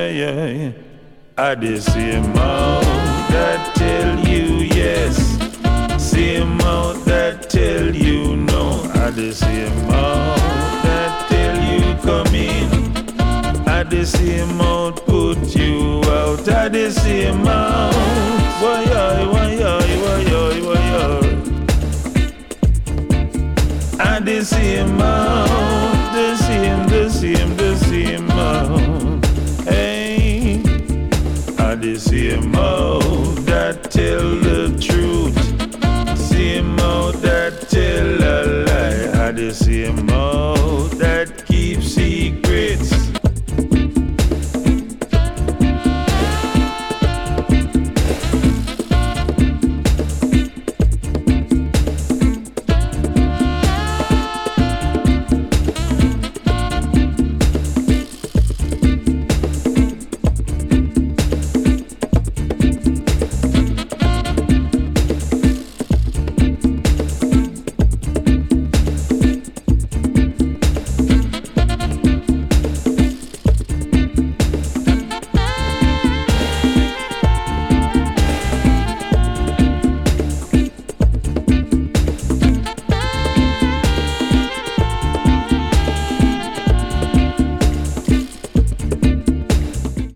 yeah. I the same mouth that tell you yes, same mouth that tell you no. I the same mouth that tell you come in. I the same mouth put you out. I the same mouth. Why I the same mouth, the same mouth. Hey, I the same mouth that tell the truth, same mouth that tell a lie. I the same mouth